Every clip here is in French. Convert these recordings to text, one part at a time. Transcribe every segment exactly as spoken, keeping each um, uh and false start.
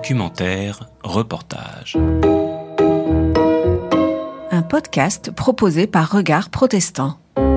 Documentaire, reportage. Un podcast proposé par Regard Protestant.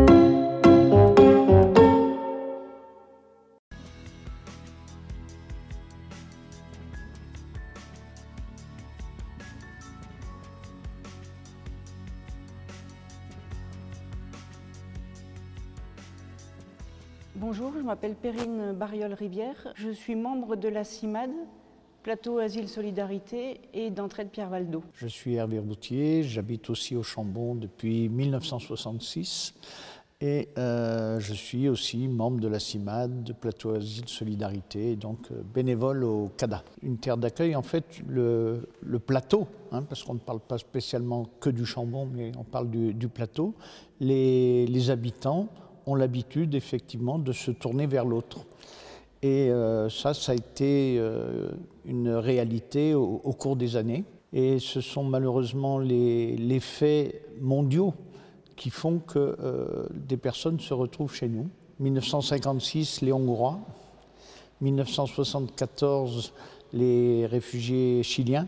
Bonjour, je m'appelle Perrine Bariol-Rivière. Je suis membre de la CIMAD, Plateau Asile Solidarité et d'Entraide Pierre Valdo. Je suis Hervé Routier, j'habite aussi au Chambon depuis mille neuf cent soixante-six et euh, je suis aussi membre de la CIMAD, de Plateau Asile Solidarité, donc euh, bénévole au CADA. Une terre d'accueil, en fait, le, le plateau, hein, parce qu'on ne parle pas spécialement que du Chambon, mais on parle du, du plateau, les, les habitants ont l'habitude effectivement de se tourner vers l'autre. Et euh, ça, ça a été euh, une réalité au, au cours des années. Et ce sont malheureusement les, les faits mondiaux qui font que euh, des personnes se retrouvent chez nous. mille neuf cent cinquante-six, les Hongrois. mille neuf cent soixante-quatorze, les réfugiés chiliens.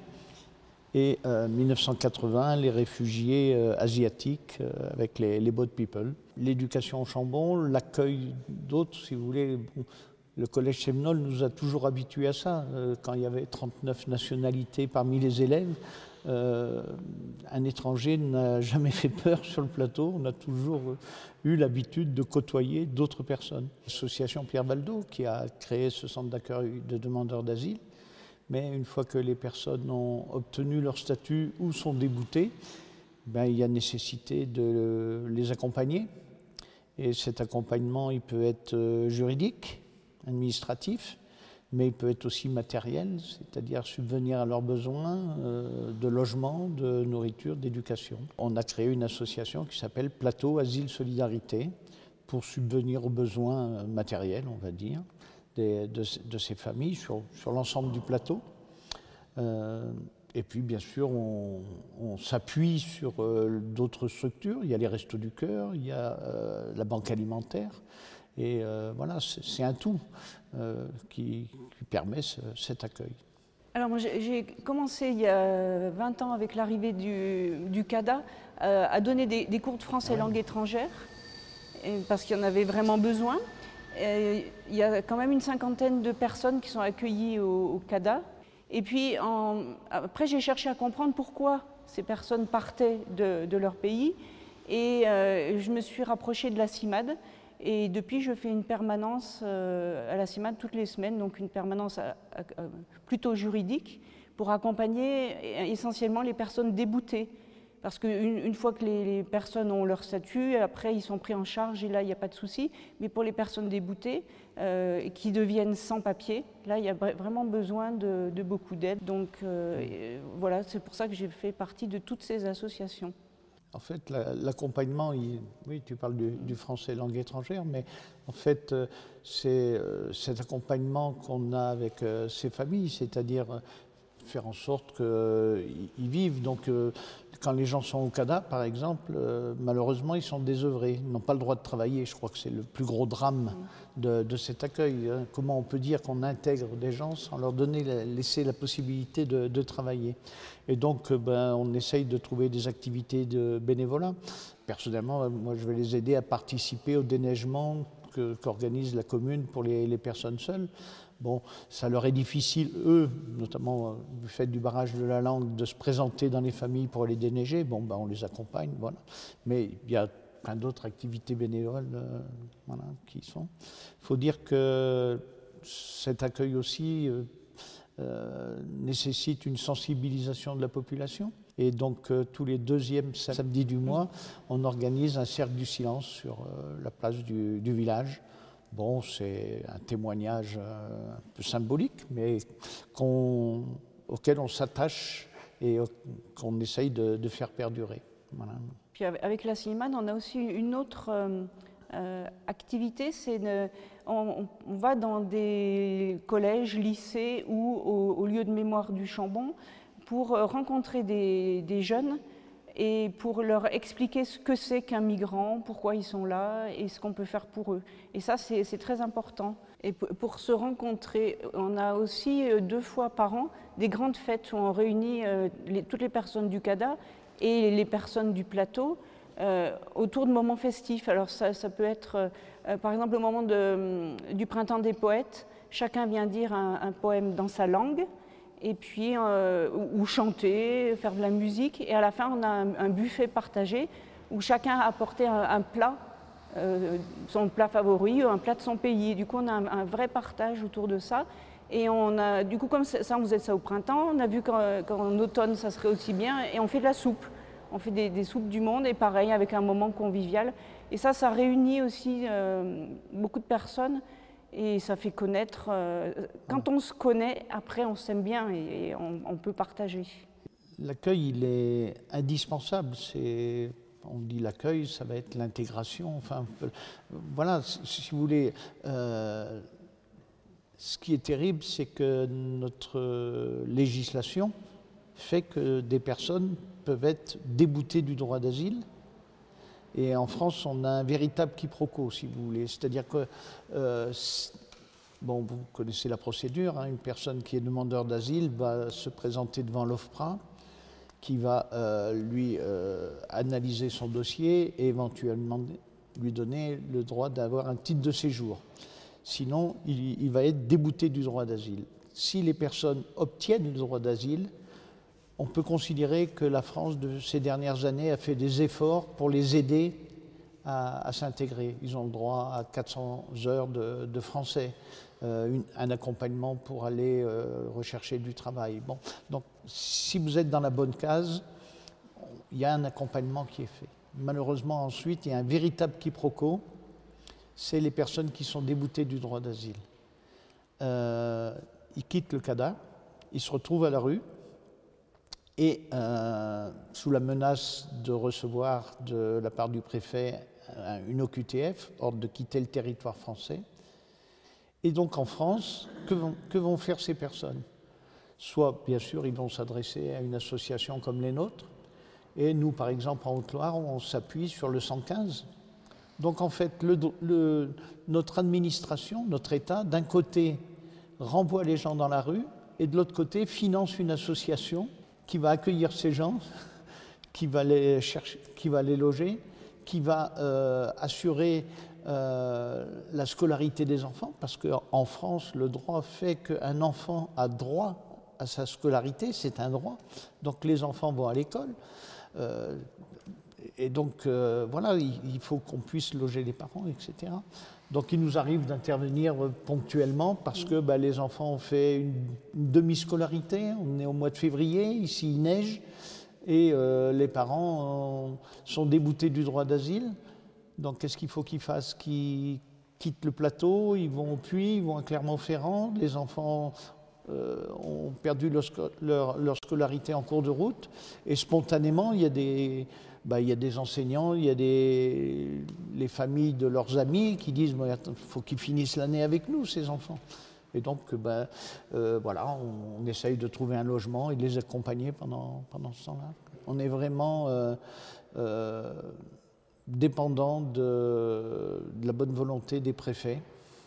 Et euh, mille neuf cent quatre-vingts, les réfugiés euh, asiatiques euh, avec les, les boat people. L'éducation au Chambon, l'accueil d'autres, si vous voulez. Bon, le collège Seminole nous a toujours habitués à ça. Euh, quand il y avait trente-neuf nationalités parmi les élèves, euh, un étranger n'a jamais fait peur sur le plateau. On a toujours eu l'habitude de côtoyer d'autres personnes. L'association Pierre Valdo qui a créé ce centre d'accueil de demandeurs d'asile. Mais une fois que les personnes ont obtenu leur statut ou sont déboutées, ben, il y a nécessité de les accompagner. Et cet accompagnement, il peut être juridique, administratif, mais il peut être aussi matériel, c'est-à-dire subvenir à leurs besoins euh, de logement, de nourriture, d'éducation. On a créé une association qui s'appelle Plateau Asile Solidarité pour subvenir aux besoins matériels, on va dire, De, de, de ces familles sur, sur l'ensemble du plateau. Euh, et puis, bien sûr, on, on s'appuie sur euh, d'autres structures. Il y a les Restos du Cœur, il y a euh, la Banque alimentaire. Et euh, voilà, c'est, c'est un tout euh, qui, qui permet ce, cet accueil. Alors moi, j'ai, j'ai commencé il y a vingt ans avec l'arrivée du, du CADA euh, à donner des, des cours de français ouais. langue étrangère, et, parce qu'il y en avait vraiment besoin. Et il y a quand même une cinquantaine de personnes qui sont accueillies au, au CADA. Et puis en, après, j'ai cherché à comprendre pourquoi ces personnes partaient de, de leur pays. Et euh, je me suis rapprochée de la CIMAD. Et depuis, je fais une permanence euh, à la CIMAD toutes les semaines, donc une permanence à, à, à, plutôt juridique, pour accompagner essentiellement les personnes déboutées. Parce qu'une une fois que les, les personnes ont leur statut, après ils sont pris en charge et là il n'y a pas de souci. Mais pour les personnes déboutées euh, qui deviennent sans papier, là il y a vraiment besoin de, de beaucoup d'aide. Donc euh, voilà, c'est pour ça que j'ai fait partie de toutes ces associations. En fait, la, l'accompagnement, il, oui, tu parles du, du français langue étrangère, mais en fait, c'est euh, cet accompagnement qu'on a avec euh, ces familles, c'est-à-dire euh, faire en sorte qu'ils euh, vivent. Donc, euh, quand les gens sont au CADA, par exemple, euh, malheureusement, ils sont désœuvrés. Ils n'ont pas le droit de travailler. Je crois que c'est le plus gros drame de, de cet accueil. Hein. Comment on peut dire qu'on intègre des gens sans leur donner, laisser la possibilité de, de travailler? Et donc, ben, on essaye de trouver des activités de bénévolat. Personnellement, moi, je vais les aider à participer au déneigement que, qu'organise la commune pour les, les personnes seules. Bon, ça leur est difficile, eux, notamment euh, du fait du barrage de la langue, de se présenter dans les familles pour les déneiger. Bon, ben, on les accompagne, voilà. Mais il y a plein d'autres activités bénévoles euh, voilà, qui sont. Il faut dire que cet accueil aussi euh, euh, nécessite une sensibilisation de la population. Et donc, euh, tous les deuxièmes samedis du mois, on organise un cercle du silence sur euh, la place du, du village. Bon, c'est un témoignage euh, un peu symbolique, mais qu'on, auquel on s'attache et qu'on essaye de, de faire perdurer. Voilà. Puis avec la CIMAD, on a aussi une autre euh, euh, activité, c'est une, on, on va dans des collèges, lycées ou au, au lieu de mémoire du Chambon pour rencontrer des, des jeunes et pour leur expliquer ce que c'est qu'un migrant, pourquoi ils sont là et ce qu'on peut faire pour eux. Et ça, c'est, c'est très important. Et pour se rencontrer, on a aussi deux fois par an des grandes fêtes où on réunit les, toutes les personnes du CADA et les personnes du plateau euh, autour de moments festifs. Alors ça, ça peut être euh, par exemple au moment de, du printemps des poètes, chacun vient dire un, un poème dans sa langue, et puis euh, ou, ou chanter, faire de la musique, et à la fin on a un, un buffet partagé où chacun a apporté un, un plat, euh, son plat favori ou un plat de son pays. Et du coup on a un, un vrai partage autour de ça. Et on a, du coup, comme ça, on faisait ça au printemps, on a vu qu'en, qu'en automne, ça serait aussi bien, et on fait de la soupe. On fait des, des soupes du monde, et pareil, avec un moment convivial. Et ça, ça réunit aussi euh, beaucoup de personnes, et ça fait connaître. Euh, quand on se connaît, après, on s'aime bien, et, et on, on peut partager. L'accueil, il est indispensable. C'est, on dit l'accueil, ça va être l'intégration. Enfin, voilà, si vous voulez... Euh, Ce qui est terrible, c'est que notre législation fait que des personnes peuvent être déboutées du droit d'asile. Et en France, on a un véritable quiproquo, si vous voulez. C'est-à-dire que, euh, bon, vous connaissez la procédure, hein, une personne qui est demandeur d'asile va se présenter devant l'OFPRA, qui va euh, lui euh, analyser son dossier et éventuellement lui donner le droit d'avoir un titre de séjour. Sinon, il, il va être débouté du droit d'asile. Si les personnes obtiennent le droit d'asile, on peut considérer que la France, de ces dernières années, a fait des efforts pour les aider à, à s'intégrer. Ils ont le droit à quatre cents heures de, de français, euh, une, un accompagnement pour aller euh, rechercher du travail. Bon, donc, si vous êtes dans la bonne case, il y a un accompagnement qui est fait. Malheureusement, ensuite, il y a un véritable quiproquo. C'est les personnes qui sont déboutées du droit d'asile. Euh, ils quittent le CADA, ils se retrouvent à la rue, et euh, sous la menace de recevoir de la part du préfet une O Q T F, ordre de quitter le territoire français. Et donc en France, que vont, que vont faire ces personnes? Soit, bien sûr, ils vont s'adresser à une association comme les nôtres, et nous, par exemple, en Haute-Loire, on s'appuie sur le cent quinze. Donc en fait, le, le, notre administration, notre État, d'un côté, renvoie les gens dans la rue, et de l'autre côté, finance une association qui va accueillir ces gens, qui va les chercher, qui va les loger, qui va euh, assurer euh, la scolarité des enfants, parce qu'en France, le droit fait qu'un enfant a droit à sa scolarité, c'est un droit. Donc les enfants vont à l'école. Euh, Et donc, euh, voilà, il, il faut qu'on puisse loger les parents, et cetera. Donc, il nous arrive d'intervenir ponctuellement parce que bah, les enfants ont fait une, une demi-scolarité. On est au mois de février, ici il neige, et euh, les parents ont, sont déboutés du droit d'asile. Donc, qu'est-ce qu'il faut qu'ils fassent? Qu'ils quittent le plateau, ils vont au Puy, ils vont à Clermont-Ferrand. Les enfants euh, ont perdu leur, leur, leur scolarité en cours de route. Et spontanément, il y a des... Ben, il y a des enseignants, il y a des, les familles de leurs amis qui disent il bon, faut qu'ils finissent l'année avec nous, ces enfants. Et donc, ben, euh, voilà, on, on essaye de trouver un logement et de les accompagner pendant, pendant ce temps-là. On est vraiment euh, euh, dépendant de, de la bonne volonté des préfets.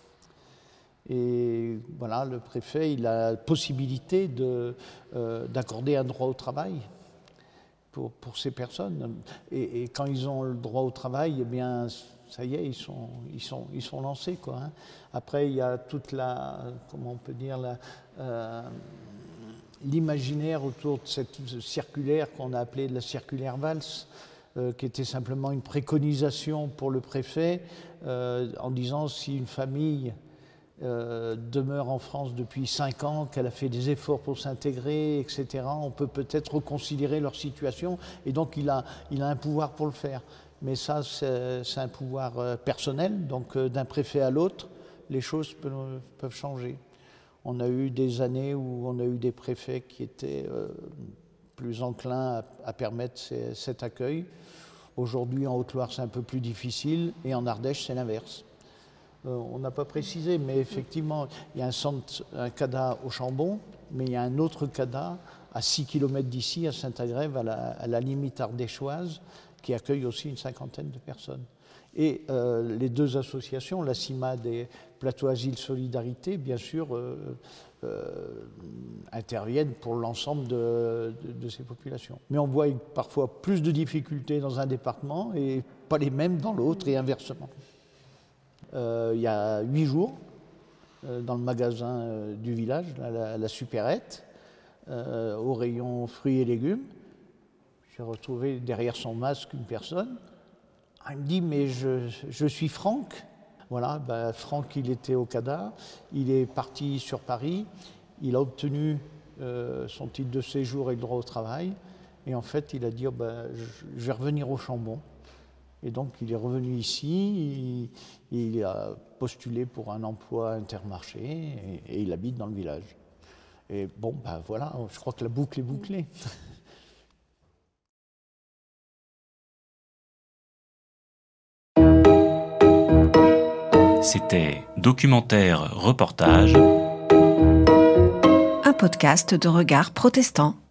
Et voilà, le préfet, il a la possibilité de, euh, d'accorder un droit au travail. Pour, pour ces personnes. Et, et quand ils ont le droit au travail, eh bien, ça y est, ils sont, ils sont, ils sont lancés, quoi, hein. Après, il y a toute la, comment on peut dire, la, euh, l'imaginaire autour de cette circulaire qu'on a appelée la circulaire Valls, euh, qui était simplement une préconisation pour le préfet, euh, en disant si une famille Euh, demeure en France depuis cinq ans, qu'elle a fait des efforts pour s'intégrer, et cetera, on peut peut-être reconsidérer leur situation, et donc il a, il a un pouvoir pour le faire. Mais ça, c'est, c'est un pouvoir euh, personnel, donc euh, d'un préfet à l'autre, les choses peuvent, peuvent changer. On a eu des années où on a eu des préfets qui étaient euh, plus enclins à, à permettre ces, cet accueil. Aujourd'hui, en Haute-Loire, c'est un peu plus difficile, et en Ardèche, c'est l'inverse. Euh, on n'a pas précisé, mais effectivement, il y a un centre, un CADA au Chambon, mais il y a un autre CADA à six kilomètres d'ici, à Saint-Agrève, à la, à la limite ardéchoise, qui accueille aussi une cinquantaine de personnes. Et euh, les deux associations, la CIMAD et Plateau Asile Solidarité, bien sûr, euh, euh, interviennent pour l'ensemble de, de, de ces populations. Mais on voit parfois plus de difficultés dans un département et pas les mêmes dans l'autre et inversement. Euh, il y a huit jours, euh, dans le magasin euh, du village, la, la, la Supérette, euh, au rayon fruits et légumes, j'ai retrouvé derrière son masque une personne. Il me dit, mais je, je suis Franck. Voilà, ben Franck, il était au CADA, il est parti sur Paris, il a obtenu euh, son titre de séjour et le droit au travail. Et en fait, il a dit, oh ben, je, je vais revenir au Chambon. Et donc, il est revenu ici, il, il a postulé pour un emploi Intermarché et, et il habite dans le village. Et bon, ben voilà, je crois que la boucle est bouclée. C'était Documentaire Reportage, un podcast de Regard Protestant.